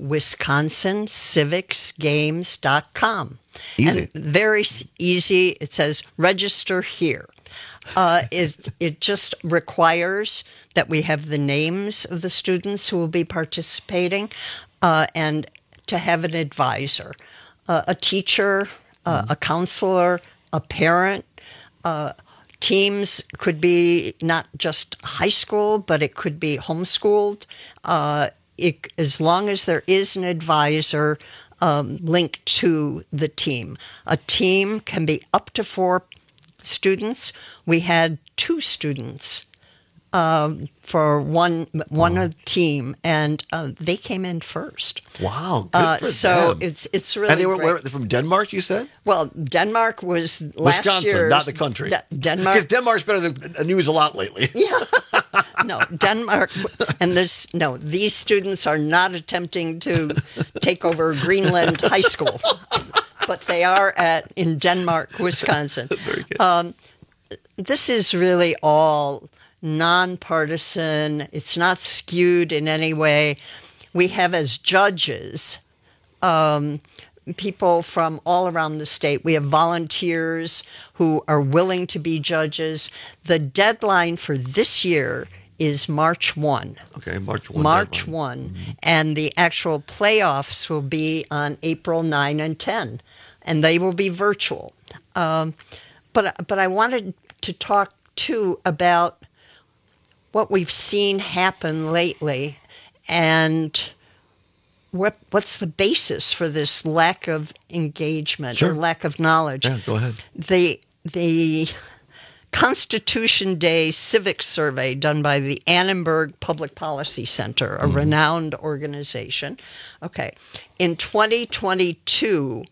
WisconsinCivicsGames.com. Easy. And very easy. It says register here. It just requires that we have the names of the students who will be participating, and to have an advisor, a teacher, a counselor, a parent. Teams could be not just high school, but it could be homeschooled. As long as there is an advisor linked to the team. A team can be up to 4 students. We had 2 students for one team, and they came in first. Wow, good for so them. It's really And they were great. from Denmark, you said? Well, Denmark was last Wisconsin, year's, not the country. Denmark. Because Denmark's been in the news a lot lately. Yeah. No, Denmark, and these students are not attempting to take over Greenland High School, but they are in Denmark, Wisconsin. Very good. This is really all nonpartisan. It's not skewed in any way. We have as judges people from all around the state. We have volunteers who are willing to be judges. The deadline for this year is March 1. Okay, March 1. March 1. Mm-hmm. And the actual playoffs will be on April 9 and 10. And they will be virtual. But I wanted to talk, too, about what we've seen happen lately and what's the basis for this lack of engagement or lack of knowledge. Yeah, go ahead. The Constitution Day Civic Survey done by the Annenberg Public Policy Center, a renowned organization. Okay. In 2022,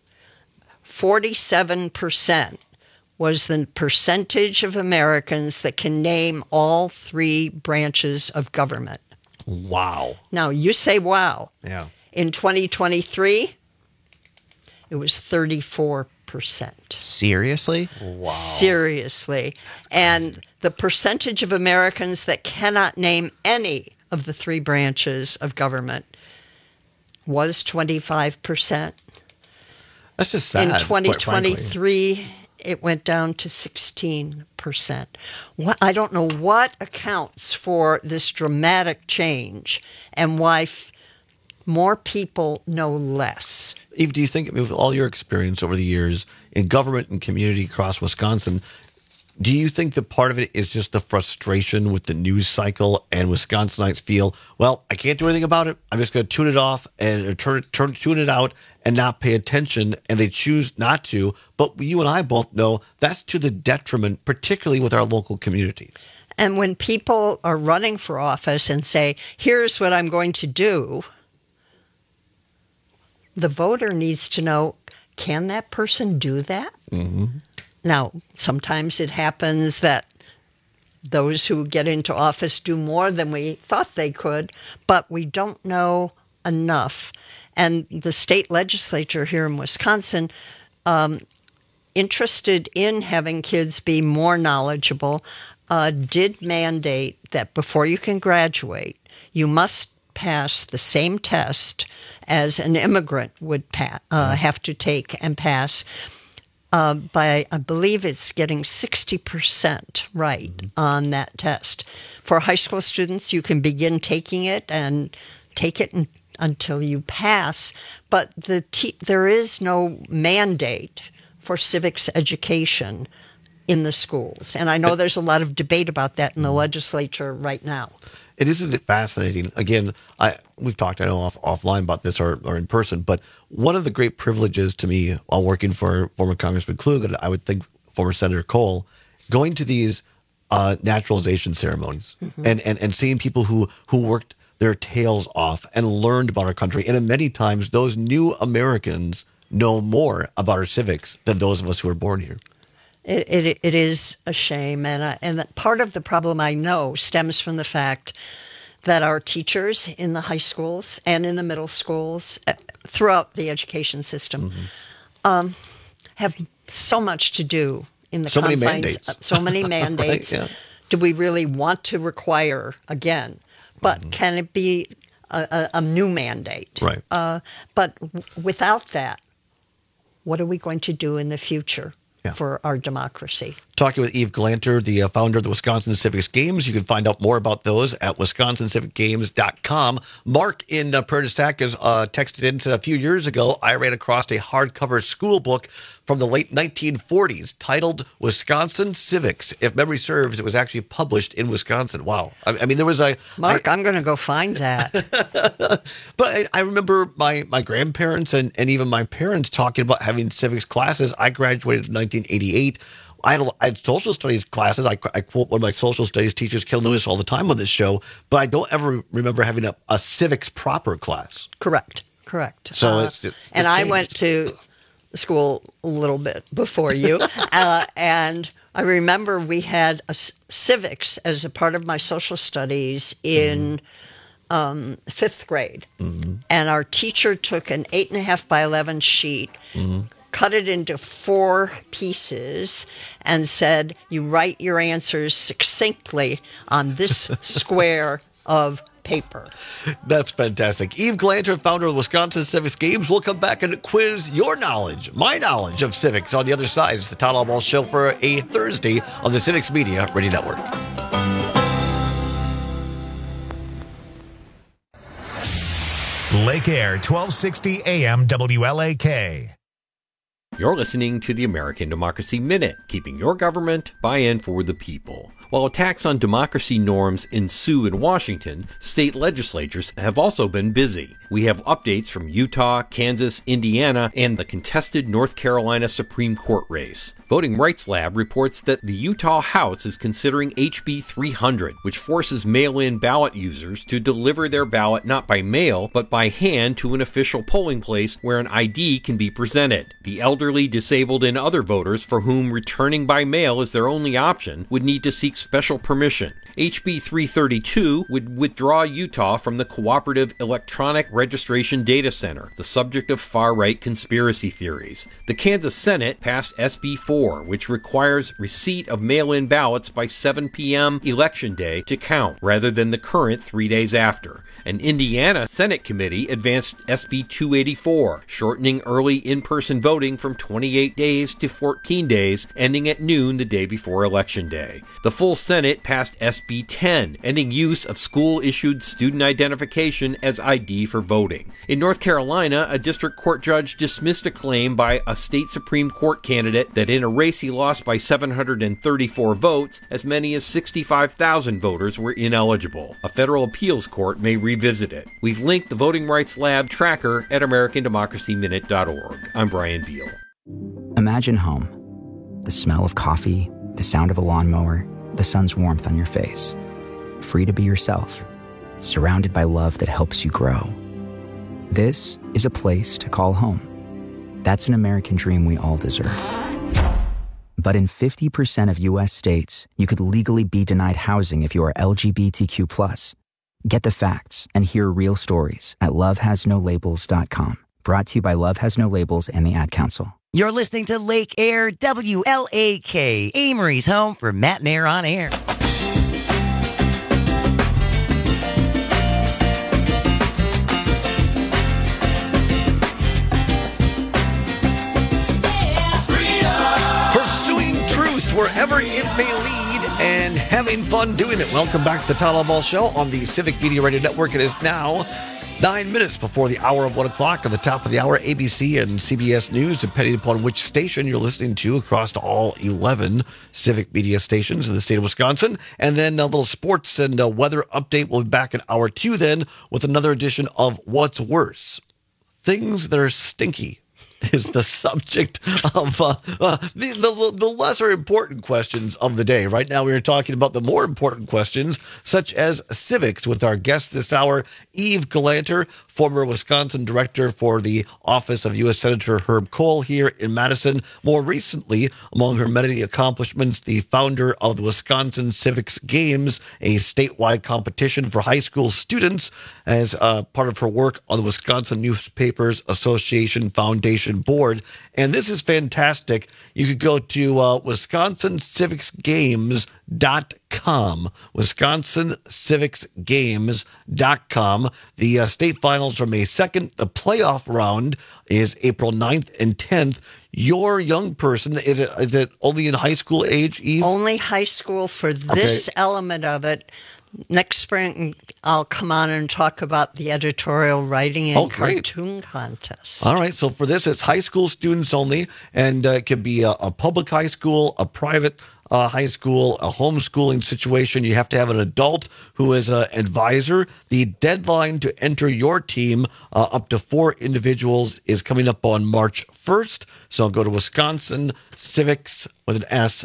47% was the percentage of Americans that can name all 3 branches of government. Wow. Now, you say wow. Yeah. In 2023, it was 34%. Seriously? Wow. Seriously. And the percentage of Americans that cannot name any of the 3 branches of government was 25%. That's just sad. In 2023, it went down to 16%. I don't know what accounts for this dramatic change and why more people know less. Eve, do you think, with all your experience over the years in government and community across Wisconsin, do you think that part of it is just the frustration with the news cycle and Wisconsinites feel, well, I can't do anything about it. I'm just going to tune it off and tune it out and not pay attention, and they choose not to. But you and I both know that's to the detriment, particularly with our local communities. And when people are running for office and say, here's what I'm going to do, the voter needs to know, can that person do that? Mm-hmm. Now, sometimes it happens that those who get into office do more than we thought they could, but we don't know enough. And the state legislature here in Wisconsin, interested in having kids be more knowledgeable, did mandate that before you can graduate, you must pass the same test as an immigrant would have to take and pass by, I believe it's getting 60% right on that test. For high school students, you can begin taking it and take it until you pass, but there is no mandate for civics education in the schools. And I know there's a lot of debate about that in the legislature right now. It isn't fascinating. Again, we've talked, I know, offline about this or in person, but one of the great privileges to me while working for former Congressman Klug, and I would think former Senator Cole, going to these naturalization ceremonies and seeing people who worked their tails off and learned about our country. And many times, those new Americans know more about our civics than those of us who were born here. It is a shame, and part of the problem I know stems from the fact that our teachers in the high schools and in the middle schools throughout the education system have so much to do in the confines. Many mandates. So many mandates. Right, yeah. Do we really want to require again? But can it be a new mandate? Right. But without that, what are we going to do in the future for our democracy? Talking with Eve Glanter, the founder of the Wisconsin Civics Games. You can find out more about those at wisconsincivicgames.com. Mark in Prairie Stack has texted in, said a few years ago, I ran across a hardcover school book from the late 1940s titled Wisconsin Civics. If memory serves, it was actually published in Wisconsin. Wow. I mean, there was a... Mark, I'm going to go find that. But I remember my grandparents and even my parents talking about having civics classes. I graduated in 1988. I had social studies classes. I quote one of my social studies teachers, Ken Lewis, all the time on this show, but I don't ever remember having a civics proper class. Correct. So it's and I went to school a little bit before you, and I remember we had civics as a part of my social studies in 5th grade, and our teacher took an 8.5 by 11 sheet, cut it into 4 pieces, and said, you write your answers succinctly on this square of paper. That's fantastic. Eve Glanter, founder of the Wisconsin Civics Games, will come back and quiz your knowledge, my knowledge of civics on the other side. It's the Todd Albaugh Show for a Thursday on the Civics Media Radio Network. Lake Air, 1260 AM WLAK. You're listening to the American Democracy Minute, keeping your government by and for the people. While attacks on democracy norms ensue in Washington, state legislatures have also been busy. We have updates from Utah, Kansas, Indiana, and the contested North Carolina Supreme Court race. Voting Rights Lab reports that the Utah House is considering HB 300, which forces mail-in ballot users to deliver their ballot not by mail, but by hand to an official polling place where an ID can be presented. The elderly, disabled, and other voters for whom returning by mail is their only option would need to seek special permission. HB 332 would withdraw Utah from the Cooperative Electronic Registration Data Center, the subject of far-right conspiracy theories. The Kansas Senate passed SB 4, which requires receipt of mail-in ballots by 7 p.m. Election Day to count, rather than the current 3 days after. An Indiana Senate committee advanced SB 284, shortening early in-person voting from 28 days to 14 days, ending at noon the day before Election Day. The full Senate passed SB 10, ending use of school-issued student identification as ID for voting. In North Carolina, a district court judge dismissed a claim by a state Supreme Court candidate that in a race he lost by 734 votes, as many as 65,000 voters were ineligible. A federal appeals court may revisit it. We've linked the Voting Rights Lab tracker at AmericanDemocracyMinute.org. I'm Brian Beal. Imagine home. The smell of coffee, the sound of a lawnmower, the sun's warmth on your face. Free to be yourself, surrounded by love that helps you grow. This is a place to call home. That's an American dream we all deserve. But in 50% of U.S. states, you could legally be denied housing if you are LGBTQ+. Get the facts and hear real stories at lovehasnolabels.com. Brought to you by Love Has No Labels and the Ad Council. You're listening to Lake Air WLAK, Amory's home for Matt and Air on Air. Pursuing truth wherever it may lead and having fun doing it. Welcome back to the Todd Ball Show on the Civic Media Radio Network. It is now 9 minutes before the hour of 1 o'clock. At the top of the hour, ABC and CBS News, depending upon which station you're listening to across all 11 Civic Media stations in the state of Wisconsin. And then a little sports and weather update. We'll be back in hour 2 then with another edition of What's Worse? Things that are stinky is the subject of the lesser important questions of the day. Right now we are talking about the more important questions, such as civics, with our guest this hour, Eve Galanter, former Wisconsin director for the office of U.S. Senator Herb Kohl here in Madison. More recently, among her many accomplishments, the founder of the Wisconsin Civics Games, a statewide competition for high school students, as part of her work on the Wisconsin Newspapers Association Foundation Board. And this is fantastic. You could go to WisconsinCivicsGames.com, WisconsinCivicsGames.com. The state finals are May 2nd. The playoff round is April 9th and 10th. Your young person, is it only in high school age, Eve? Only high school for this element of it. Next spring, I'll come on and talk about the editorial writing and cartoon contest. All right. So for this, it's high school students only, and it could be a public high school, a private high school, a homeschooling situation. You have to have an adult who is an advisor. The deadline to enter your team, up to 4 individuals, is coming up on March 1st. So go to Wisconsin Civics with an S,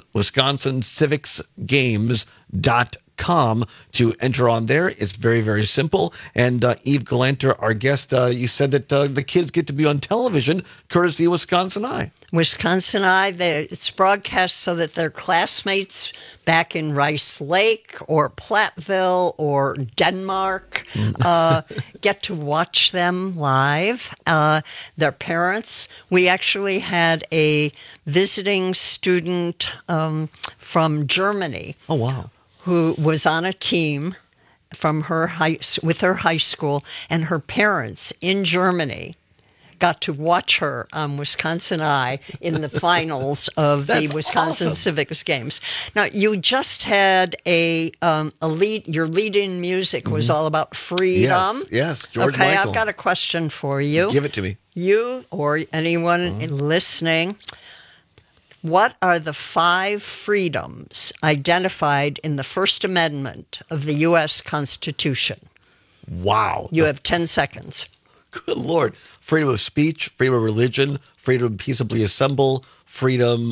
WisconsinCivicsGames.com to enter on there. It's very, very simple. And Eve Galanter, our guest, you said that the kids get to be on television courtesy of Wisconsin Eye. Wisconsin Eye, it's broadcast so that their classmates back in Rice Lake or Platteville or Denmark get to watch them live. Their parents. We actually had a visiting student from Germany. Oh, wow. Who was on a team from with her high school, and her parents in Germany got to watch her on Wisconsin Eye in the finals of the Wisconsin Civics Games. Now, you just had a lead. Your lead-in music was all about freedom. Yes, George Okay, Michael. I've got a question for you. Give it to me. You or anyone listening, what are the 5 freedoms identified in the First Amendment of the U.S. Constitution? Wow. You have 10 seconds. Good Lord. Freedom of speech, freedom of religion, freedom to peaceably assemble, freedom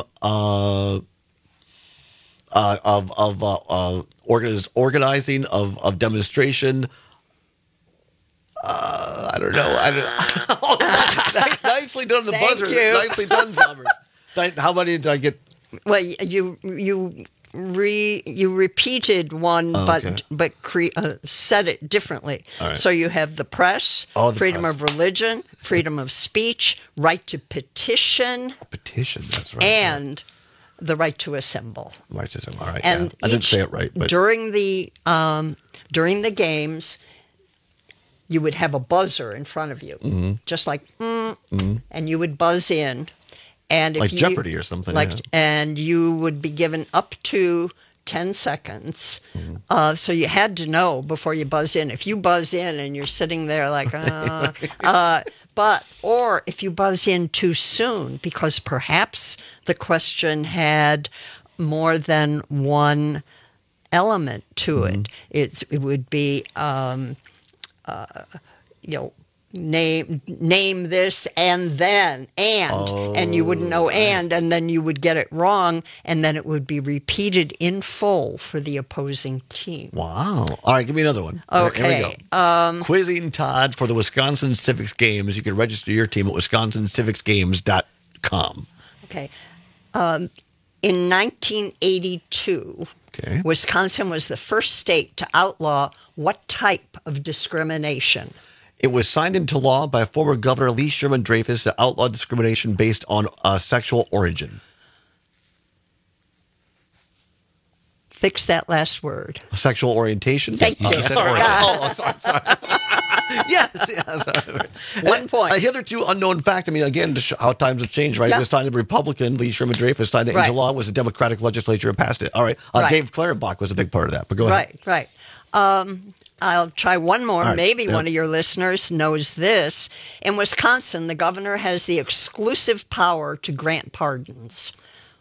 organizing, of demonstration. I don't know. Nicely done, the Thank buzzer. you. Nicely done, Summers. How many did I get? Well, you repeated one, but said it differently. All right. So you have the press, the freedom press. of religion, freedom of speech, right to petition, Petition, that's right. and the right to assemble. Right to assemble. All right. And I didn't say it right. But during the games, you would have a buzzer in front of you, just like, and you would buzz in. And if like you, Jeopardy or something. And you would be given up to 10 seconds. So you had to know before you buzz in. If you buzz in and you're sitting there like, or if you buzz in too soon, because perhaps the question had more than one element to it. It would be, name this and then and you wouldn't know and then you would get it wrong, and then it would be repeated in full for the opposing team. Wow. All right, give me another one. Okay. Here we go. Quizzing Todd for the Wisconsin Civics Games. You can register your team at wisconsincivicsgames.com. Okay. In 1982, Wisconsin was the first state to outlaw what type of discrimination? It was signed into law by former Governor Lee Sherman Dreyfus to outlaw discrimination based on sexual origin. Fix that last word. Sexual orientation? Thank you. Said origin. Sorry. yes. 1 point. A hitherto unknown fact. I mean, again, to show how times have changed, right? Yeah. This time, the Republican, Lee Sherman Dreyfus, signed that into law. Was a Democratic legislature who passed it. All right. Dave Clarenbach was a big part of that. But go ahead. Right. I'll try one more. Right. Maybe one of your listeners knows this. In Wisconsin, the governor has the exclusive power to grant pardons.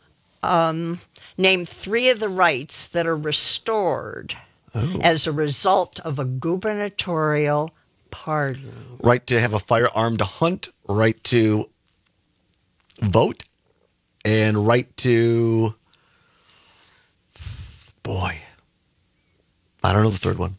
Name 3 of the rights that are restored as a result of a gubernatorial pardon. Right to have a firearm to hunt, right to vote, and right to... Boy. I don't know the third one.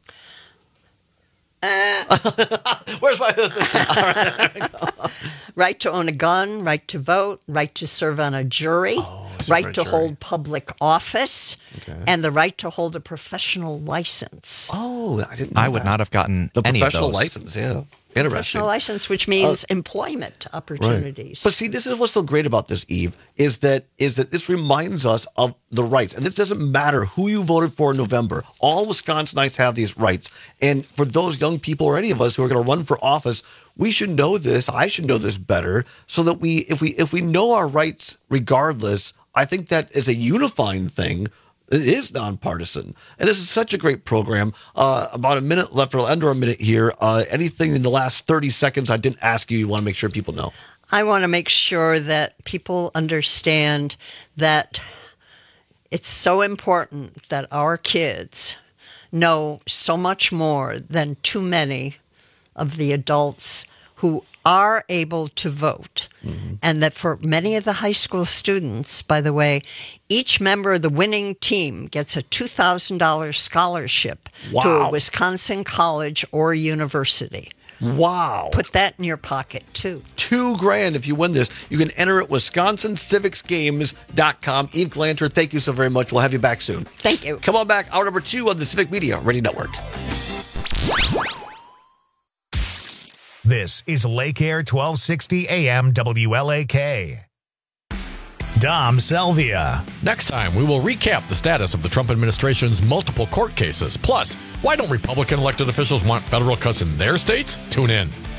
Where's my... All right, there we go. Right to own a gun, right to vote, right to serve on a jury, right to hold public office, and the right to hold a professional license. Oh, I didn't know I would not have gotten the any of professional those. license, yeah. Interesting. Professional license, which means employment opportunities. Right. But see, this is what's so great about this, Eve, is that this reminds us of the rights. And this doesn't matter who you voted for in November. All Wisconsinites have these rights. And for those young people or any of us who are going to run for office, we should know this. I should know this better, so that if we know our rights regardless, I think that is a unifying thing. It is nonpartisan. And this is such a great program. About a minute left, or under a minute here. Anything in the last 30 seconds I didn't ask you want to make sure people know? I want to make sure that people understand that it's so important that our kids know so much more than too many of the adults who are able to vote. And that for many of the high school students, by the way, each member of the winning team gets a $2,000 scholarship to a Wisconsin college or university. Wow. Put that in your pocket, too. $2,000 if you win this. You can enter at wisconsincivicsgames.com. Eve Glanter, thank you so very much. We'll have you back soon. Thank you. Come on back. Hour number 2 of the Civic Media Radio Network. This is Lake Air 1260 AM WLAK. Dom Selvia. Next time, we will recap the status of the Trump administration's multiple court cases. Plus, why don't Republican elected officials want federal cuts in their states? Tune in.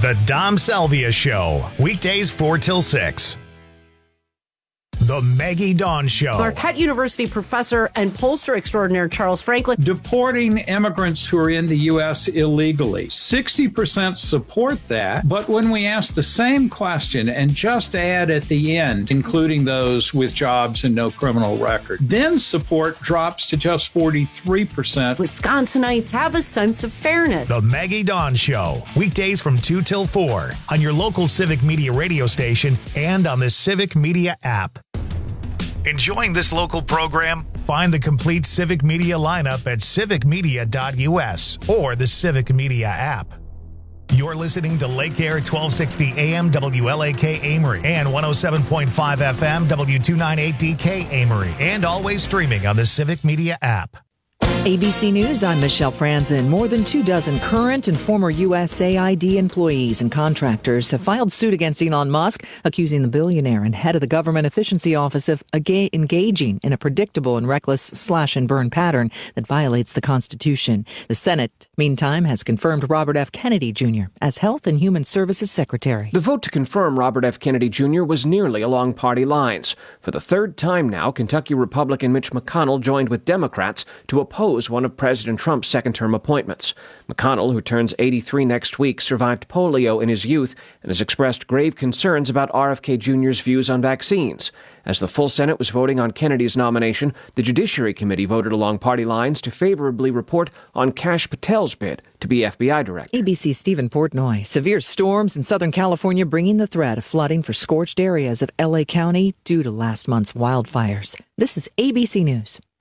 The Dom Salvia Show, weekdays 4 till 6. The Maggie Dawn Show. Marquette University professor and pollster extraordinaire Charles Franklin. Deporting immigrants who are in the U.S. illegally. 60% support that, but when we ask the same question and just add at the end, including those with jobs and no criminal record, then support drops to just 43%. Wisconsinites have a sense of fairness. The Maggie Dawn Show, weekdays from 2 till 4 on your local Civic Media radio station and on the Civic Media app. Enjoying this local program? Find the complete Civic Media lineup at civicmedia.us or the Civic Media app. You're listening to Lake Air 1260 AM WLAK Amory and 107.5 FM W298DK Amory, and always streaming on the Civic Media app. ABC News, I'm Michelle Franzen. More than 24 current and former USAID employees and contractors have filed suit against Elon Musk, accusing the billionaire and head of the Government Efficiency Office of engaging in a predictable and reckless slash-and-burn pattern that violates the Constitution. The Senate, meantime, has confirmed Robert F. Kennedy Jr. as Health and Human Services Secretary. The vote to confirm Robert F. Kennedy Jr. was nearly along party lines. For the third time now, Kentucky Republican Mitch McConnell joined with Democrats to oppose one of President Trump's second-term appointments. McConnell, who turns 83 next week, survived polio in his youth and has expressed grave concerns about RFK Jr.'s views on vaccines. As the full Senate was voting on Kennedy's nomination, the Judiciary Committee voted along party lines to favorably report on Kash Patel's bid to be FBI director. ABC's Stephen Portnoy. Severe storms in Southern California bringing the threat of flooding for scorched areas of L.A. County due to last month's wildfires. This is ABC News.